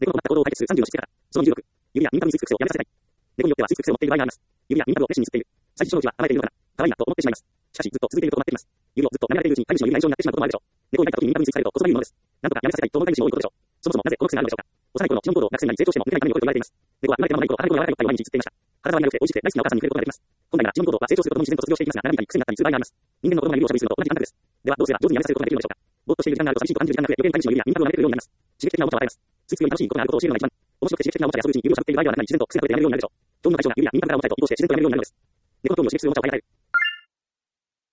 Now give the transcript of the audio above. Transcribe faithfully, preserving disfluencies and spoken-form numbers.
猫の困った行動を解決するさんじゅうのしつけ方。そのにじゅうろく、指や耳たぶに吸い付く癖をやめさせたい。猫によっては吸い付く癖を持っている場合があります。指や耳たぶを熱心に吸っている。最初のうちは甘えているのかな、可愛いなと思ってしまいます。しかし、ずっと続いていると困っています。指をずっと舐められているうちに飼い主の指が異常になってしまうこともあるでしょう。猫を抱いた時に耳たぶに吸い付かれるとこそばゆいものです。なんとかやめさせたいと思う飼い主も多いことでしょう。そもそもなぜこの癖があるのでしょうか。幼い頃の基本行動が癖になり成長しても抜けないために良いと言われています。猫は生まれたままの頃、肌の柔らかいおっぱいを毎日吸っていました。肌触りが良くて美味しくて大好きなお母さんに触れることができます。本来なら基本行動は成長するとともに自然と卒業していきますが、並びたり癖になったりする場合があります。人間の子供が指をしゃぶりするのと同じ感覚です。では、どうすれば上手にやめさせることができるのでしょうか。ぼーっとしている時間があると寂しいと感じる時間が増え、余計に飼い主の指や耳たぶを舐めてくるようになります。刺激的なおもちゃを与えます。ついついより楽しいことがあることを教えるのが一番。面白くて刺激的なおもちゃやそういううちに指をしゃぶっている場合ではなくなり、自然と癖が増えてやめるようになるでしょう。興味の対象が指や耳たぶからおもちゃへと移動して自然とやめるようになるのです。猫の興味を刺激するおもちゃを与えられる。